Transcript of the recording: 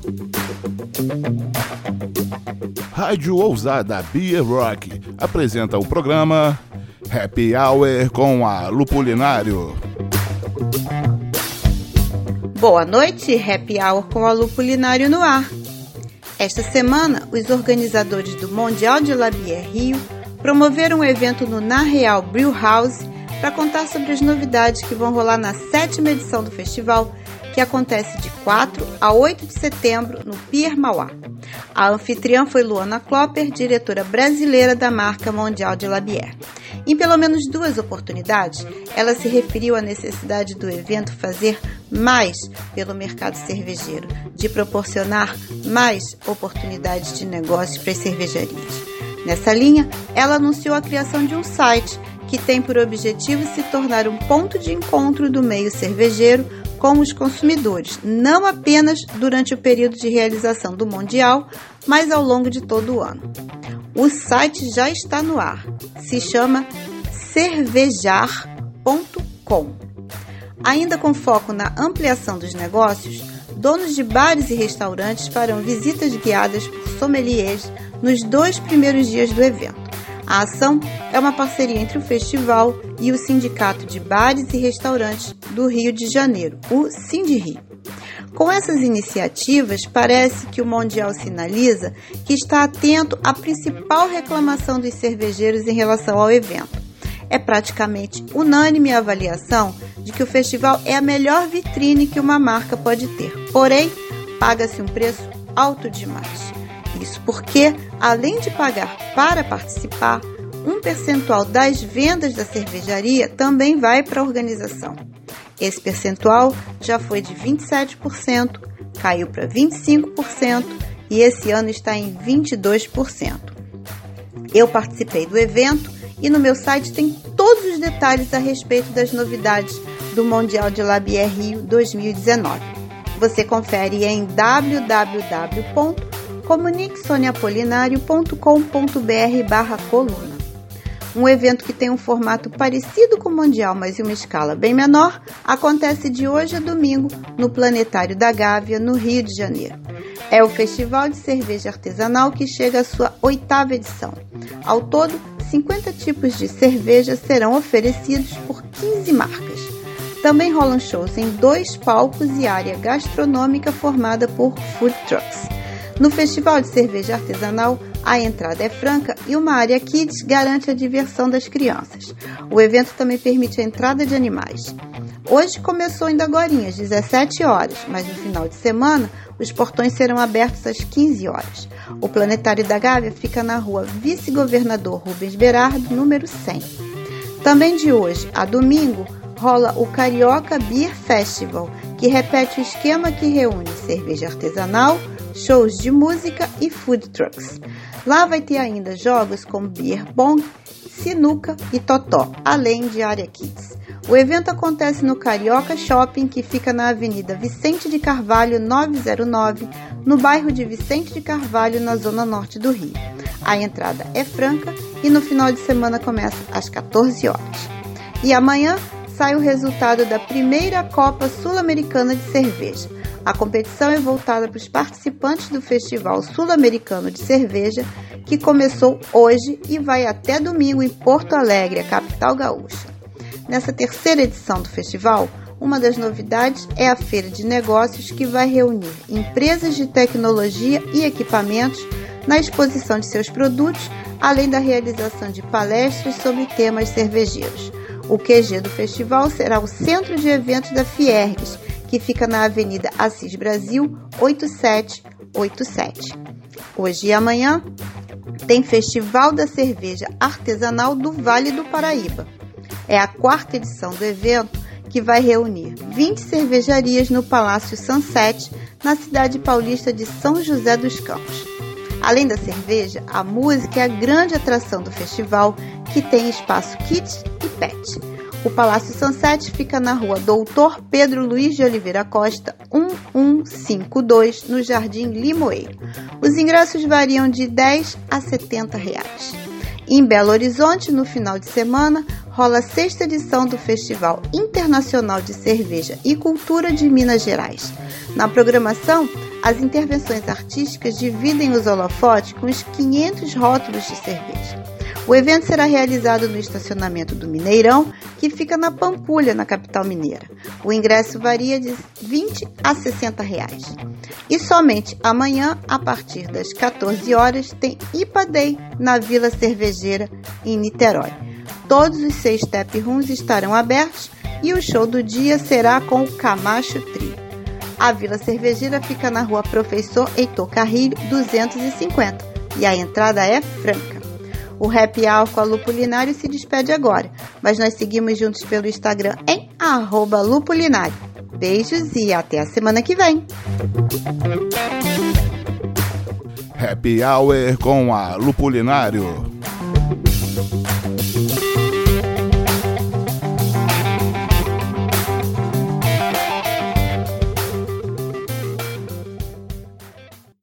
Rádio Ousada Beer Rock apresenta o programa Happy Hour com a Lupulinário. Boa noite, Happy Hour com a Lupulinário no ar. Esta semana, os organizadores do Mundial de La Bière Rio promoveram um evento no Na Real Brew House para contar sobre as novidades que vão rolar na 7ª edição do festival, que acontece de 4 a 8 de setembro no Pier Mauá. A anfitriã foi Luana Klopper, diretora brasileira da marca Mundial de La Bière. Em pelo menos 2 oportunidades, ela se referiu à necessidade do evento fazer mais pelo mercado cervejeiro, de proporcionar mais oportunidades de negócios para as cervejarias. Nessa linha, ela anunciou a criação de um site que tem por objetivo se tornar um ponto de encontro do meio cervejeiro com os consumidores, não apenas durante o período de realização do Mundial, mas ao longo de todo o ano. O site já está no ar, se chama cervejar.com. Ainda com foco na ampliação dos negócios, donos de bares e restaurantes farão visitas guiadas por sommeliers nos 2 primeiros dias do evento. A ação é uma parceria entre o festival e o Sindicato de Bares e Restaurantes do Rio de Janeiro, o Sindri. Com essas iniciativas, parece que o Mundial sinaliza que está atento à principal reclamação dos cervejeiros em relação ao evento. É praticamente unânime a avaliação de que o festival é a melhor vitrine que uma marca pode ter, porém, paga-se um preço alto demais. Isso porque, além de pagar para participar, um percentual das vendas da cervejaria também vai para a organização. Esse percentual já foi de 27%, caiu para 25% e esse ano está em 22%. Eu participei do evento e no meu site tem todos os detalhes a respeito das novidades do Mundial de La Bière Rio 2019. Você confere em www.comuniquesoniapolinario.com.br/coluna. Um evento que tem um formato parecido com o Mundial, mas em uma escala bem menor, acontece de hoje a domingo no Planetário da Gávea, no Rio de Janeiro. É o Festival de Cerveja Artesanal que chega à sua 8ª edição. Ao todo, 50 tipos de cerveja serão oferecidos por 15 marcas. Também rolam shows em 2 palcos e área gastronômica formada por food trucks. No Festival de Cerveja Artesanal, a entrada é franca e uma área kids garante a diversão das crianças. O evento também permite a entrada de animais. Hoje começou ainda agorinha, às 17 horas, mas no final de semana os portões serão abertos às 15 horas. O Planetário da Gávea fica na rua Vice-Governador Rubens Berardo, número 100. Também de hoje a domingo rola o Carioca Beer Festival, que repete o esquema que reúne cerveja artesanal, shows de música e food trucks. Lá vai ter ainda jogos como beer pong, sinuca e totó, além de área kids. O evento acontece no Carioca Shopping, que fica na Avenida Vicente de Carvalho 909, no bairro de Vicente de Carvalho, na zona norte do Rio. A entrada é franca e no final de semana começa às 14 horas. E amanhã sai o resultado da primeira Copa Sul-Americana de Cerveja. A competição é voltada para os participantes do Festival Sul-Americano de Cerveja, que começou hoje e vai até domingo em Porto Alegre, a capital gaúcha. Nessa 3ª edição do festival, uma das novidades é a Feira de Negócios, que vai reunir empresas de tecnologia e equipamentos na exposição de seus produtos, além da realização de palestras sobre temas cervejeiros. O QG do festival será o Centro de Eventos da Fiergues, que fica na Avenida Assis Brasil 8787. Hoje e amanhã tem Festival da Cerveja Artesanal do Vale do Paraíba. É a 4ª edição do evento, que vai reunir 20 cervejarias no Palácio Sunset, na cidade paulista de São José dos Campos. Além da cerveja, a música é a grande atração do festival, que tem espaço kids e pet. O Palácio Sunset fica na rua Doutor Pedro Luiz de Oliveira Costa, 1152, no Jardim Limoeiro. Os ingressos variam de R$10 a R$70. Em Belo Horizonte, no final de semana, rola a 6ª edição do Festival Internacional de Cerveja e Cultura de Minas Gerais. Na programação, As intervenções artísticas dividem os holofotes com os 500 rótulos de cerveja. O evento será realizado no estacionamento do Mineirão, que fica na Pampulha, na capital mineira. O ingresso varia de R$ 20 a R$ 60. E somente amanhã, a partir das 14 horas, tem IPA Day na Vila Cervejeira, em Niterói. Todos os 6 tap rooms estarão abertos e o show do dia será com o Camacho Trio. A Vila Cervejeira fica na rua Professor Heitor Carrilho, 250, e a entrada é franca. O Happy Hour com a Lupulinário se despede agora, mas nós seguimos juntos pelo Instagram em @lupulinário. Beijos e até a semana que vem. Happy Hour com a Lupulinário.